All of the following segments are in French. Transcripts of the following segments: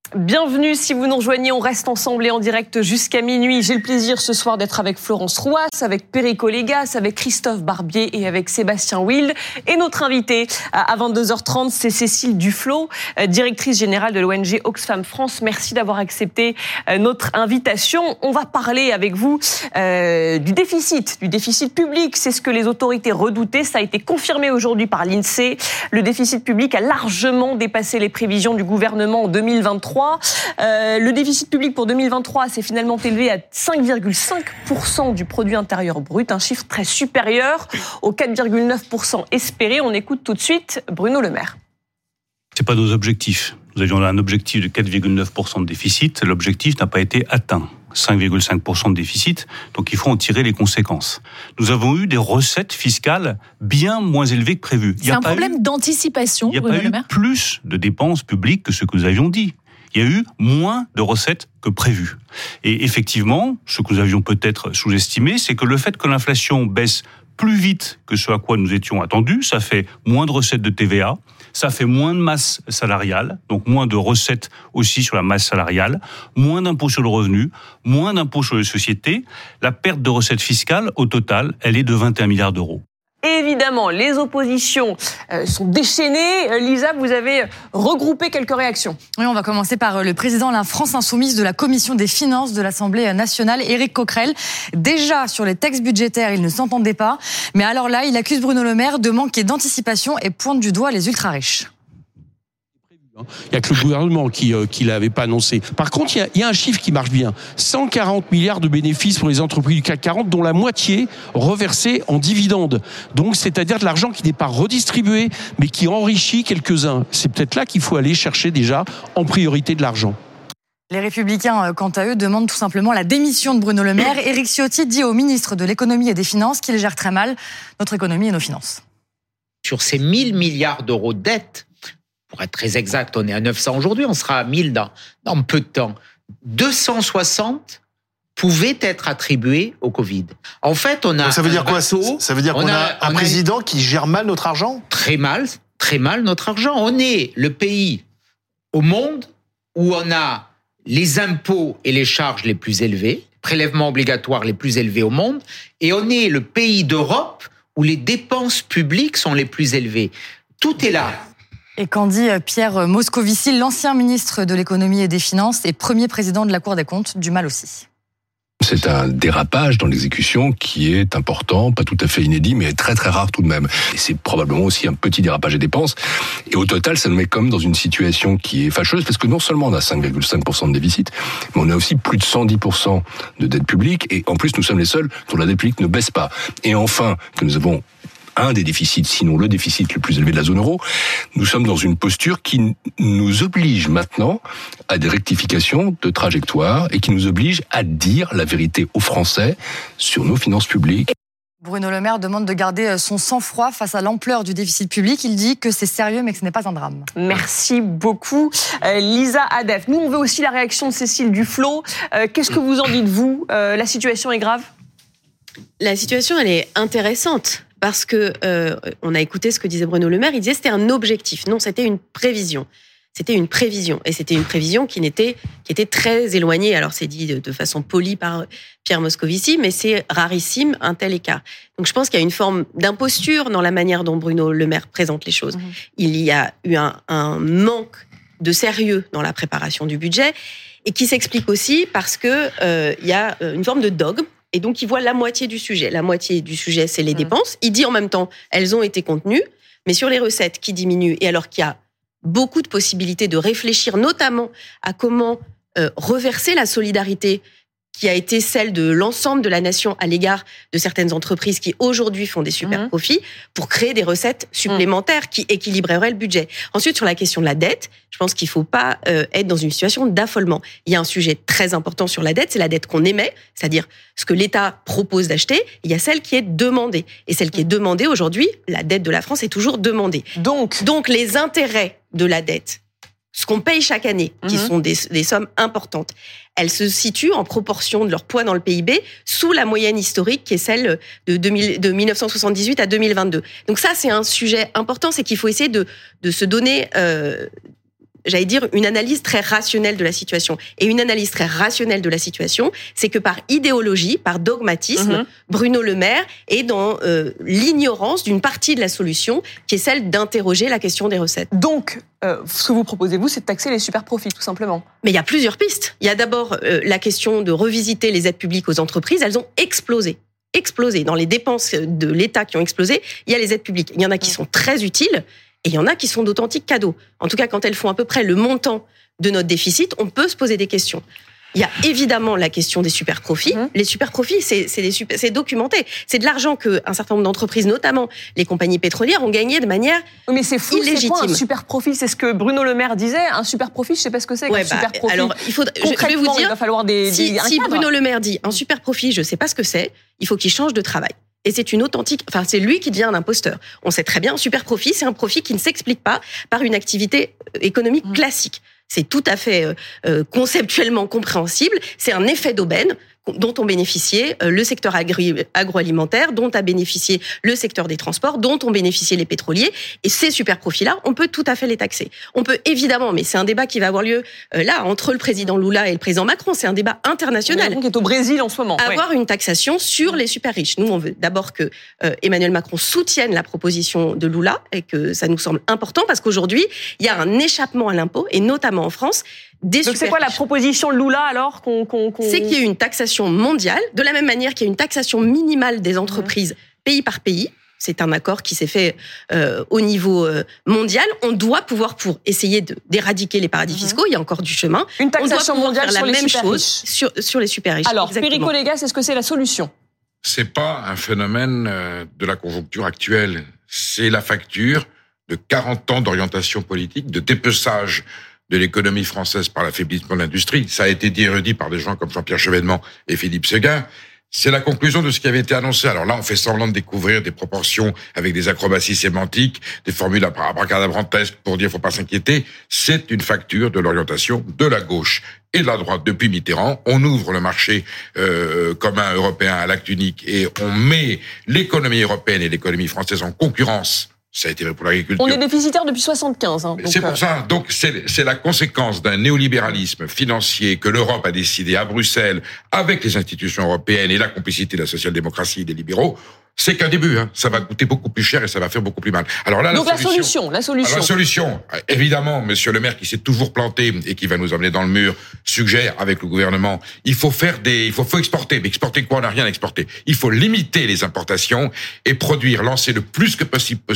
Bienvenue, si vous nous rejoignez, on reste ensemble et en direct jusqu'à minuit. J'ai le plaisir ce soir d'être avec Florence Rouas, avec Perico Légas, avec Christophe Barbier et avec Sébastien Wild. Et notre invitée à 22h30, c'est Cécile Duflot, directrice générale de l'ONG Oxfam France. Merci d'avoir accepté notre invitation. On va parler avec vous du déficit public. C'est ce que les autorités redoutaient. Ça a été confirmé aujourd'hui par l'INSEE. Le déficit public a largement dépassé les prévisions du gouvernement en 2023. Le déficit public pour 2023 s'est finalement élevé à 5,5% du produit intérieur brut, un chiffre très supérieur aux 4,9% espérés. On écoute tout de suite Bruno Le Maire. C'est pas nos objectifs. Nous avions un objectif de 4,9% de déficit. L'objectif n'a pas été atteint. 5,5% de déficit, donc il faut en tirer les conséquences. Nous avons eu des recettes fiscales bien moins élevées que prévu. C'est un problème d'anticipation, Bruno Le Maire. Il n'y a pas eu plus de dépenses publiques que ce que nous avions dit. Il y a eu moins de recettes que prévu. Et effectivement, ce que nous avions peut-être sous-estimé, c'est que le fait que l'inflation baisse plus vite que ce à quoi nous étions attendus, ça fait moins de recettes de TVA, ça fait moins de masse salariale, donc moins de recettes aussi sur la masse salariale, moins d'impôts sur le revenu, moins d'impôts sur les sociétés. La perte de recettes fiscales, au total, elle est de 21 milliards d'euros. Évidemment, les oppositions sont déchaînées. Lisa, vous avez regroupé quelques réactions. Oui, on va commencer par le président de la France Insoumise de la Commission des Finances de l'Assemblée nationale, Éric Coquerel. Déjà, sur les textes budgétaires, il ne s'entendait pas. Mais alors là, il accuse Bruno Le Maire de manquer d'anticipation et pointe du doigt les ultra-riches. Il n'y a que le gouvernement qui l'avait pas annoncé. Par contre, il y a un chiffre qui marche bien. 140 milliards de bénéfices pour les entreprises du CAC 40, dont la moitié reversée en dividendes. Donc, c'est-à-dire de l'argent qui n'est pas redistribué, mais qui enrichit quelques-uns. C'est peut-être là qu'il faut aller chercher déjà en priorité de l'argent. Les Républicains, quant à eux, demandent tout simplement la démission de Bruno Le Maire. Éric Ciotti dit au ministre de l'économie et des finances qu'il gère très mal notre économie et nos finances. Sur ces 1000 milliards d'euros de dette, pour être très exact, on est à 900 aujourd'hui, on sera à 1000 dans peu de temps. 260 pouvaient être attribués au Covid. En fait, on a. Donc ça veut dire quoi ? Ça veut dire qu'on a un président qui gère mal notre argent ? Très mal notre argent. On est le pays au monde où on a les impôts et les charges les plus élevés, prélèvements obligatoires les plus élevés au monde, et on est le pays d'Europe où les dépenses publiques sont les plus élevées. Tout est là. Et qu'en dit Pierre Moscovici, l'ancien ministre de l'économie et des finances et premier président de la Cour des comptes, du mal aussi. C'est un dérapage dans l'exécution qui est important, pas tout à fait inédit, mais très très rare tout de même. Et c'est probablement aussi un petit dérapage des dépenses. Et au total, ça nous met quand même dans une situation qui est fâcheuse, parce que non seulement on a 5,5% de déficit, mais on a aussi plus de 110% de dette publique, et en plus nous sommes les seuls dont la dette publique ne baisse pas. Et enfin, que nous avons un des déficits, sinon le déficit le plus élevé de la zone euro, nous sommes dans une posture qui nous oblige maintenant à des rectifications de trajectoire et qui nous oblige à dire la vérité aux Français sur nos finances publiques. Bruno Le Maire demande de garder son sang-froid face à l'ampleur du déficit public. Il dit que c'est sérieux mais que ce n'est pas un drame. Merci beaucoup. Lisa Adef, nous on veut aussi la réaction de Cécile Duflot. Qu'est-ce que vous en dites, vous ? La situation est grave ? La situation, elle est intéressante. Parce que on a écouté ce que disait Bruno Le Maire, il disait que c'était un objectif. Non, c'était une prévision. C'était une prévision. Et c'était une prévision qui était très éloignée. Alors, c'est dit de façon polie par Pierre Moscovici, mais c'est rarissime un tel écart. Donc, je pense qu'il y a une forme d'imposture dans la manière dont Bruno Le Maire présente les choses. Il y a eu un manque de sérieux dans la préparation du budget et qui s'explique aussi parce que il y a une forme de dogme. Et donc, il voit la moitié du sujet. La moitié du sujet, c'est les dépenses. Il dit en même temps, elles ont été contenues, mais sur les recettes qui diminuent, et alors qu'il y a beaucoup de possibilités de réfléchir notamment à comment reverser la solidarité qui a été celle de l'ensemble de la nation à l'égard de certaines entreprises qui aujourd'hui font des super profits pour créer des recettes supplémentaires qui équilibreraient le budget. Ensuite, sur la question de la dette, je pense qu'il ne faut pas être dans une situation d'affolement. Il y a un sujet très important sur la dette, c'est la dette qu'on émet, c'est-à-dire ce que l'État propose d'acheter. Il y a celle qui est demandée. Et celle qui est demandée aujourd'hui, la dette de la France est toujours demandée. Donc les intérêts de la dette, ce qu'on paye chaque année, qui sont des sommes importantes, elles se situent en proportion de leur poids dans le PIB sous la moyenne historique qui est celle de 1978 à 2022. Donc ça, c'est un sujet important, c'est qu'il faut essayer de se donner j'allais dire, une analyse très rationnelle de la situation. Et une analyse très rationnelle de la situation, c'est que par idéologie, par dogmatisme, Bruno Le Maire est dans l'ignorance d'une partie de la solution, qui est celle d'interroger la question des recettes. Donc, ce que vous proposez, vous, c'est de taxer les super profits, tout simplement. Mais il y a plusieurs pistes. Il y a d'abord la question de revisiter les aides publiques aux entreprises. Elles ont explosé. Dans les dépenses de l'État qui ont explosé, il y a les aides publiques. Il y en a qui sont très utiles et il y en a qui sont d'authentiques cadeaux. En tout cas, quand elles font à peu près le montant de notre déficit, on peut se poser des questions. Il y a évidemment la question des super profits. Les super profits, c'est documenté. C'est de l'argent qu'un certain nombre d'entreprises, notamment les compagnies pétrolières, ont gagné de manière mais c'est fou, illégitime. C'est quoi un super profit? C'est ce que Bruno Le Maire disait. Un super profit, je ne sais pas ce que c'est qu'un super profit. Alors, je vais vous dire, il va falloir si Bruno Le Maire dit un super profit, je ne sais pas ce que c'est, il faut qu'il change de travail. Et c'est c'est lui qui devient un imposteur. On sait très bien, un super profit, c'est un profit qui ne s'explique pas par une activité économique classique. C'est tout à fait conceptuellement compréhensible. C'est un effet d'aubaine dont ont bénéficié le secteur agroalimentaire, dont a bénéficié le secteur des transports, dont ont bénéficié les pétroliers. Et ces super profits-là, on peut tout à fait les taxer. On peut évidemment, mais c'est un débat qui va avoir lieu là, entre le président Lula et le président Macron. C'est un débat international. Qui est au Brésil en ce moment. Avoir une taxation sur les super riches. Nous, on veut d'abord que Emmanuel Macron soutienne la proposition de Lula et que ça nous semble important parce qu'aujourd'hui, il y a un échappement à l'impôt, et notamment en France, des super riches. Donc c'est quoi la proposition de Lula alors C'est qu'il y ait une taxation mondiale, de la même manière qu'il y a une taxation minimale des entreprises pays par pays. C'est un accord qui s'est fait au niveau mondial. On doit pouvoir, pour essayer d'éradiquer les paradis fiscaux, il y a encore du chemin. Une taxation mondiale faire sur la les même super chose sur les super riches. Alors, Perico Légas, est-ce que c'est la solution? C'est pas un phénomène de la conjoncture actuelle. C'est la facture de 40 ans d'orientation politique, de dépeçage de l'économie française par l'affaiblissement de l'industrie. Ça a été dit et redit par des gens comme Jean-Pierre Chevènement et Philippe Séguin. C'est la conclusion de ce qui avait été annoncé. Alors là, on fait semblant de découvrir des proportions avec des acrobaties sémantiques, des formules abracadabrantesques pour dire faut pas s'inquiéter. C'est une facture de l'orientation de la gauche et de la droite. Depuis Mitterrand, on ouvre le marché commun européen à l'acte unique et on met l'économie européenne et l'économie française en concurrence. Ça a été vrai pour l'agriculture. On est déficitaire depuis 75. C'est pour ça. Donc, c'est la conséquence d'un néolibéralisme financier que l'Europe a décidé à Bruxelles, avec les institutions européennes et la complicité de la social-démocratie et des libéraux. C'est qu'un début, hein. Ça va coûter beaucoup plus cher et ça va faire beaucoup plus mal. Alors là, donc la solution, évidemment, Monsieur Le Maire, qui s'est toujours planté et qui va nous emmener dans le mur, suggère avec le gouvernement, il faut exporter. Mais exporter quoi? On n'a rien à exporter. Il faut limiter les importations et lancer le plus que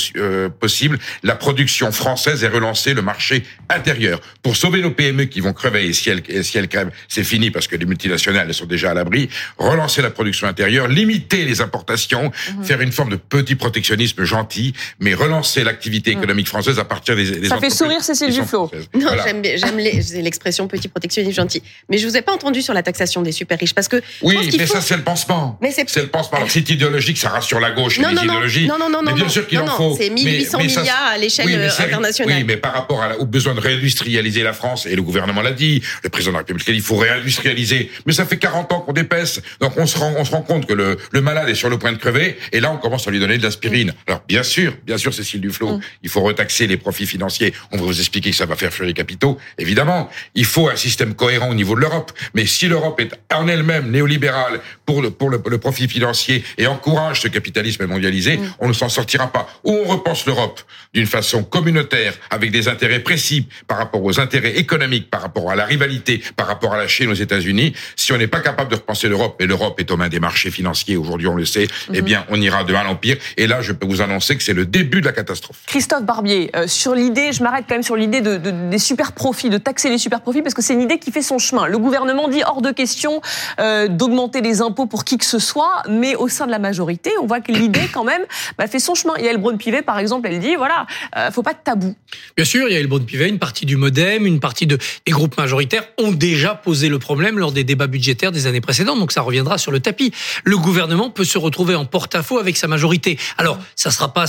possible la production française et relancer le marché intérieur pour sauver nos PME qui vont crever. Et si elles crèvent, c'est fini parce que les multinationales elles sont déjà à l'abri. Relancer la production intérieure, limiter les importations. Faire une forme de petit protectionnisme gentil, mais relancer l'activité économique française à partir des entreprises. Ça fait sourire Cécile Duflot. Non, voilà. j'aime l'expression petit protectionnisme gentil. Mais je vous ai pas entendu sur la taxation des super riches, parce que ça c'est le pansement. C'est le pansement. Alors c'est idéologique, ça rassure la gauche et les idéologies. Non. Mais bien sûr qu'il en faut. C'est 1800 milliards à l'échelle internationale. Oui, mais par rapport au besoin de réindustrialiser la France, et le gouvernement l'a dit, le président de la République l'a dit, il faut réindustrialiser. Mais ça fait 40 ans qu'on dépaisse. Donc on se rend compte que le malade est sur le point de crever. Et là, on commence à lui donner de l'aspirine. Alors, bien sûr, Cécile Duflot, il faut retaxer les profits financiers. On va vous expliquer que ça va faire fuir les capitaux. Évidemment, il faut un système cohérent au niveau de l'Europe. Mais si l'Europe est en elle-même néolibérale pour le profit financier et encourage ce capitalisme mondialisé, on ne s'en sortira pas. Ou on repense l'Europe d'une façon communautaire, avec des intérêts précis par rapport aux intérêts économiques, par rapport à la rivalité, par rapport à la Chine, aux États-Unis. Si on n'est pas capable de repenser l'Europe, et l'Europe est aux mains des marchés financiers, aujourd'hui on le sait, eh bien, on ira de mal en pire. Et là, je peux vous annoncer que c'est le début de la catastrophe. Christophe Barbier, sur l'idée, je m'arrête quand même sur l'idée des super profits, de taxer les super profits, parce que c'est une idée qui fait son chemin. Le gouvernement dit hors de question d'augmenter les impôts pour qui que ce soit, mais au sein de la majorité, on voit que l'idée quand même fait son chemin. Yaël Braun-Pivet, par exemple, elle dit voilà, faut pas de tabou. Bien sûr, Yaël Braun-Pivet, une partie du MoDem, une partie des groupes majoritaires ont déjà posé le problème lors des débats budgétaires des années précédentes, donc ça reviendra sur le tapis. Le gouvernement peut se retrouver en porte-à-faux avec sa majorité. Alors, ça sera pas sur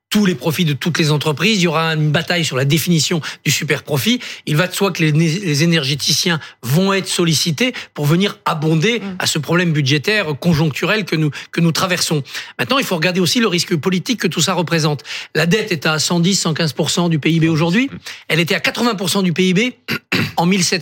tous les profits de toutes les entreprises. Il y aura une bataille sur la définition du super profit. Il va de soi que les énergéticiens vont être sollicités pour venir abonder à ce problème budgétaire conjoncturel que nous traversons. Maintenant, il faut regarder aussi le risque politique que tout ça représente. La dette est à 110-115% du PIB aujourd'hui. Elle était à 80% du PIB en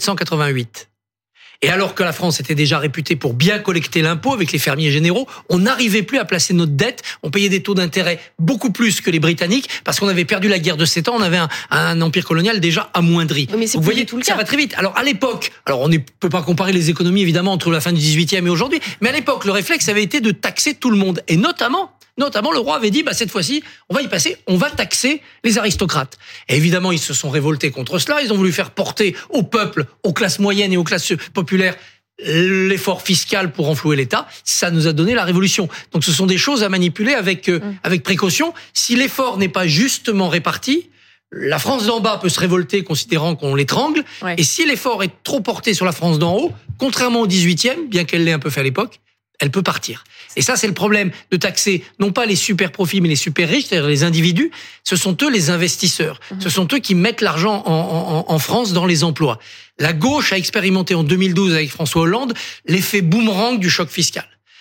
1788. Et alors que la France était déjà réputée pour bien collecter l'impôt avec les fermiers généraux, on n'arrivait plus à placer notre dette. On payait des taux d'intérêt beaucoup plus que les Britanniques parce qu'on avait perdu la guerre de 7 ans. On avait un empire colonial déjà amoindri. Mais c'est vous voyez, tout le ça cas. va très vite. Alors à l'époque, on ne peut pas comparer les économies évidemment entre la fin du 18e et aujourd'hui, mais à l'époque, le réflexe avait été de taxer tout le monde. Et notamment, le roi avait dit, cette fois-ci, on va y passer, on va taxer les aristocrates. Et évidemment, ils se sont révoltés contre cela. Ils ont voulu faire porter au peuple, aux classes moyennes et aux classes populaires, l'effort fiscal pour renflouer l'État. Ça nous a donné la révolution. Donc, ce sont des choses à manipuler avec précaution. Si l'effort n'est pas justement réparti, la France d'en bas peut se révolter considérant qu'on l'étrangle. Ouais. Et si l'effort est trop porté sur la France d'en haut, contrairement au 18e, bien qu'elle l'ait un peu fait à l'époque, elle peut partir. Et ça, c'est le problème de taxer non pas les super profits, mais les super riches, c'est-à-dire les individus. Ce sont eux les investisseurs. Ce sont eux qui mettent l'argent en France dans les emplois. La gauche a expérimenté en 2012 avec François Hollande l'effet boomerang du choc fiscal.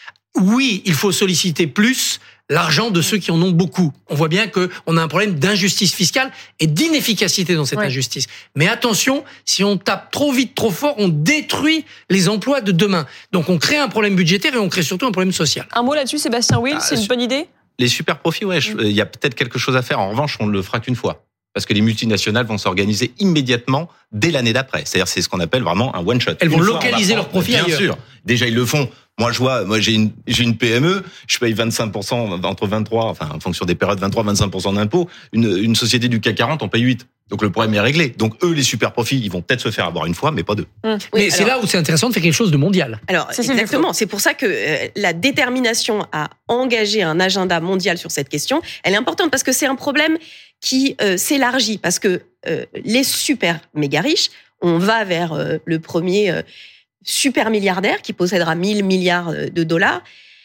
Oui, il faut solliciter plus l'argent de ceux qui en ont beaucoup. On voit bien qu'on a un problème d'injustice fiscale et d'inefficacité dans cette injustice. Mais attention, si on tape trop vite, trop fort, on détruit les emplois de demain. Donc on crée un problème budgétaire et on crée surtout un problème social. Un mot là-dessus, Sébastien Will, c'est une bonne idée ? Les super profits, il y a peut-être quelque chose à faire. En revanche, on ne le fera qu'une fois. Parce que les multinationales vont s'organiser immédiatement dès l'année d'après. C'est-à-dire, c'est ce qu'on appelle vraiment un one-shot. Elles vont localiser leurs profits ailleurs. Bien sûr. Déjà, ils le font. Moi, j'ai une PME, je paye 25%, entre 23, en fonction des périodes, 23-25% d'impôts. Une société du CAC 40, on paye 8. Donc, le problème est réglé. Donc, eux, les super profits, ils vont peut-être se faire avoir une fois, mais pas deux. Mais c'est là où c'est intéressant de faire quelque chose de mondial. Alors, exactement. C'est pour ça que la détermination à engager un agenda mondial sur cette question, elle est importante parce que c'est un problème qui s'élargit. Parce que les super méga riches, on va vers le premier super milliardaire qui possédera 1000 milliards de dollars.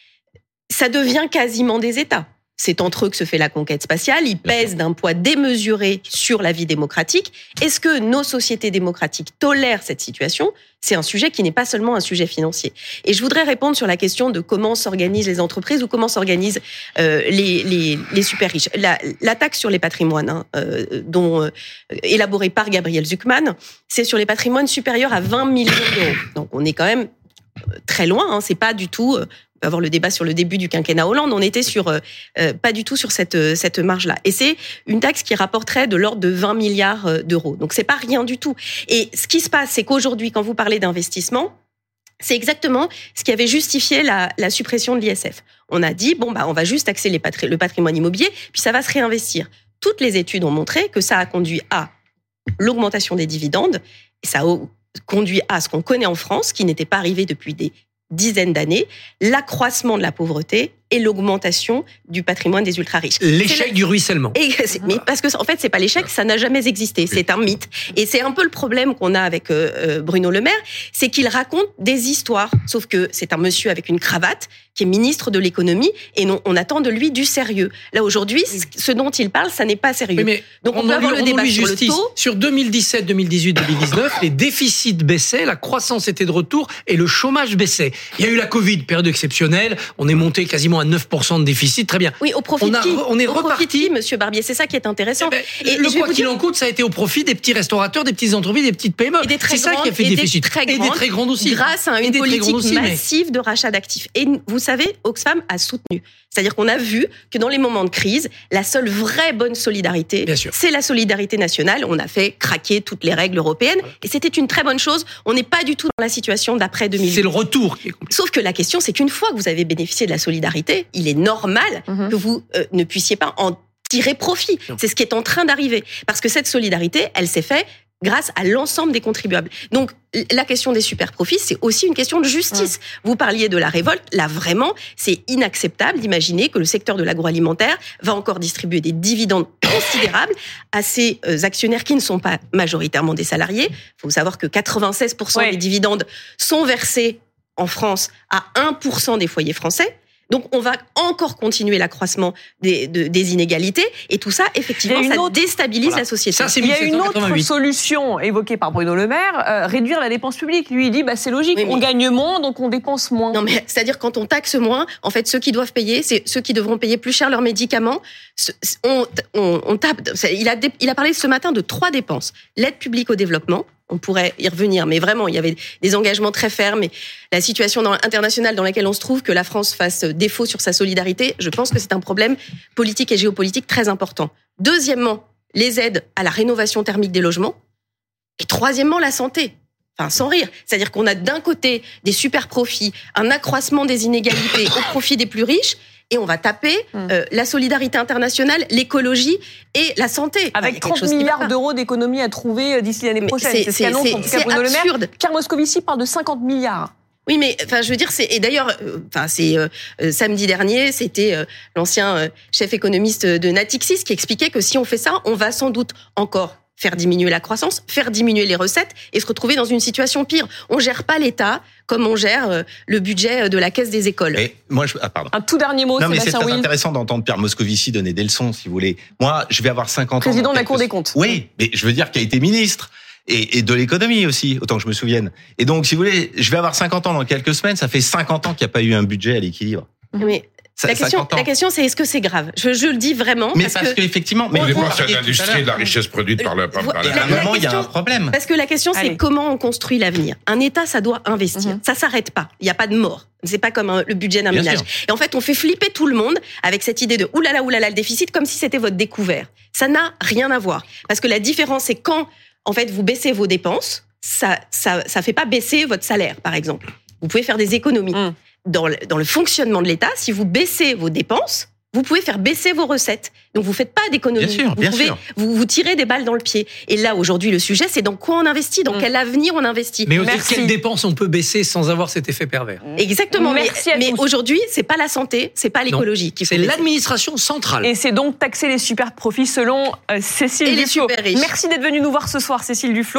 Ça devient quasiment des États. C'est entre eux que se fait la conquête spatiale. Ils pèsent d'un poids démesuré sur la vie démocratique. Est-ce que nos sociétés démocratiques tolèrent cette situation ? C'est un sujet qui n'est pas seulement un sujet financier. Et je voudrais répondre sur la question de comment s'organisent les entreprises ou comment s'organisent les super riches. La taxe sur les patrimoines, élaborée par Gabriel Zucman, c'est sur les patrimoines supérieurs à 20 millions d'euros. Donc on est quand même très loin. C'est pas du tout... On va avoir le débat sur le début du quinquennat Hollande, on était pas du tout sur cette marge-là. Et c'est une taxe qui rapporterait de l'ordre de 20 milliards d'euros. Donc c'est pas rien du tout. Et ce qui se passe, c'est qu'aujourd'hui, quand vous parlez d'investissement, c'est exactement ce qui avait justifié la suppression de l'ISF. On a dit, on va juste taxer le patrimoine immobilier, puis ça va se réinvestir. Toutes les études ont montré que ça a conduit à l'augmentation des dividendes, et ça a conduit à ce qu'on connaît en France, qui n'était pas arrivé depuis des dizaines d'années, l'accroissement de la pauvreté et l'augmentation du patrimoine des ultra-riches. L'échec du ruissellement. Mais parce que, en fait, c'est pas l'échec, ça n'a jamais existé. C'est un mythe. Et c'est un peu le problème qu'on a avec Bruno Le Maire, c'est qu'il raconte des histoires. Sauf que c'est un monsieur avec une cravate qui est ministre de l'économie et on attend de lui du sérieux. Là, aujourd'hui, ce dont il parle, ça n'est pas sérieux. Donc, on peut avoir le débat sur le taux. Sur 2017, 2018, 2019, les déficits baissaient, la croissance était de retour et le chômage baissait. Il y a eu la Covid, période exceptionnelle. On est monté quasiment à 9% de déficit, très bien. Oui, au profit de qui ? On est reparti, Monsieur Barbier. C'est ça qui est intéressant. Et le quoi qu'il en coûte, ça a été au profit des petits restaurateurs, des petites entreprises, des petites PME. C'est ça qui a fait déficit. Et des très grandes aussi. Grâce à une politique massive de rachat d'actifs. Et vous savez, Oxfam a soutenu. C'est-à-dire qu'on a vu que dans les moments de crise, la seule vraie bonne solidarité, c'est la solidarité nationale. On a fait craquer toutes les règles européennes. Et c'était une très bonne chose. On n'est pas du tout dans la situation d'après 2008. C'est le retour qui est compliqué. Sauf que la question, c'est qu'une fois que vous avez bénéficié de la solidarité, il est normal que vous ne puissiez pas en tirer profit. C'est ce qui est en train d'arriver. Parce que cette solidarité, elle s'est faite grâce à l'ensemble des contribuables. Donc, la question des super profits, c'est aussi une question de justice. Vous parliez de la révolte. Là, vraiment, c'est inacceptable d'imaginer que le secteur de l'agroalimentaire va encore distribuer des dividendes considérables à ces actionnaires qui ne sont pas majoritairement des salariés. Il faut savoir que 96% des dividendes sont versés en France à 1% des foyers français. Donc, on va encore continuer l'accroissement des inégalités. Et tout ça, effectivement, ça déstabilise la société. Ça, c'est il y a une autre solution évoquée par Bruno Le Maire, réduire la dépense publique. Lui, il dit, c'est logique, on gagne moins, donc on dépense moins. Non, mais c'est-à-dire, quand on taxe moins, en fait, ceux qui doivent payer, c'est ceux qui devront payer plus cher leurs médicaments. On tape. Il a parlé ce matin de 3 dépenses. L'aide publique au développement. On pourrait y revenir, mais vraiment, il y avait des engagements très fermes. Et la situation internationale dans laquelle on se trouve, que la France fasse défaut sur sa solidarité, je pense que c'est un problème politique et géopolitique très important. Deuxièmement, les aides à la rénovation thermique des logements. Et troisièmement, la santé. Enfin, sans rire. C'est-à-dire qu'on a d'un côté des super profits, un accroissement des inégalités au profit des plus riches, et on va taper la solidarité internationale, l'écologie et la santé. Avec 30 milliards d'euros d'économies à trouver d'ici l'année prochaine. C'est ce qu'annonce en tout cas Bruno Le Maire. Pierre Moscovici parle de 50 milliards. Oui, mais enfin, je veux dire, et d'ailleurs, samedi dernier, c'était l'ancien chef économiste de Natixis qui expliquait que si on fait ça, on va sans doute encore faire diminuer la croissance, faire diminuer les recettes et se retrouver dans une situation pire. On gère pas l'État comme on gère le budget de la caisse des écoles. Et moi, pardon. Un tout dernier mot, Sébastien Will. C'est très Will. intéressant d'entendre Pierre Moscovici donner des leçons, si vous voulez. Moi, je vais avoir 50 ans. Président de la Cour des comptes. Oui, mais je veux dire qu'il a été ministre. Et de l'économie aussi, autant que je me souvienne. Et donc, si vous voulez, je vais avoir 50 ans dans quelques semaines. Ça fait 50 ans qu'il n'y a pas eu un budget à l'équilibre. Mais la question, c'est est-ce que c'est grave ? Je le dis vraiment. Mais parce qu'effectivement, on dépense à l'industrie de la richesse produite par la. À un moment, il y a un problème. Parce que la question, c'est comment on construit l'avenir. Un État, ça doit investir. Ça s'arrête pas. Il n'y a pas de mort. C'est pas comme le budget d'un ménage. Et en fait, on fait flipper tout le monde avec cette idée de oulala, le déficit, comme si c'était votre découvert. Ça n'a rien à voir. Parce que la différence, c'est quand, en fait, vous baissez vos dépenses, ça fait pas baisser votre salaire, par exemple. Vous pouvez faire des économies. Dans le fonctionnement de l'État, si vous baissez vos dépenses, vous pouvez faire baisser vos recettes. Donc, vous faites pas d'économie. Bien sûr. Vous tirez des balles dans le pied. Et là, aujourd'hui, le sujet, c'est dans quoi on investit, dans quel avenir on investit. Mais aussi, quelles dépenses on peut baisser sans avoir cet effet pervers. Exactement. Mais aujourd'hui, c'est pas la santé, c'est pas l'écologie. C'est l'administration centrale. Et c'est donc taxer les super profits selon Cécile Duflot. Les super riches. Merci d'être venue nous voir ce soir, Cécile Duflot.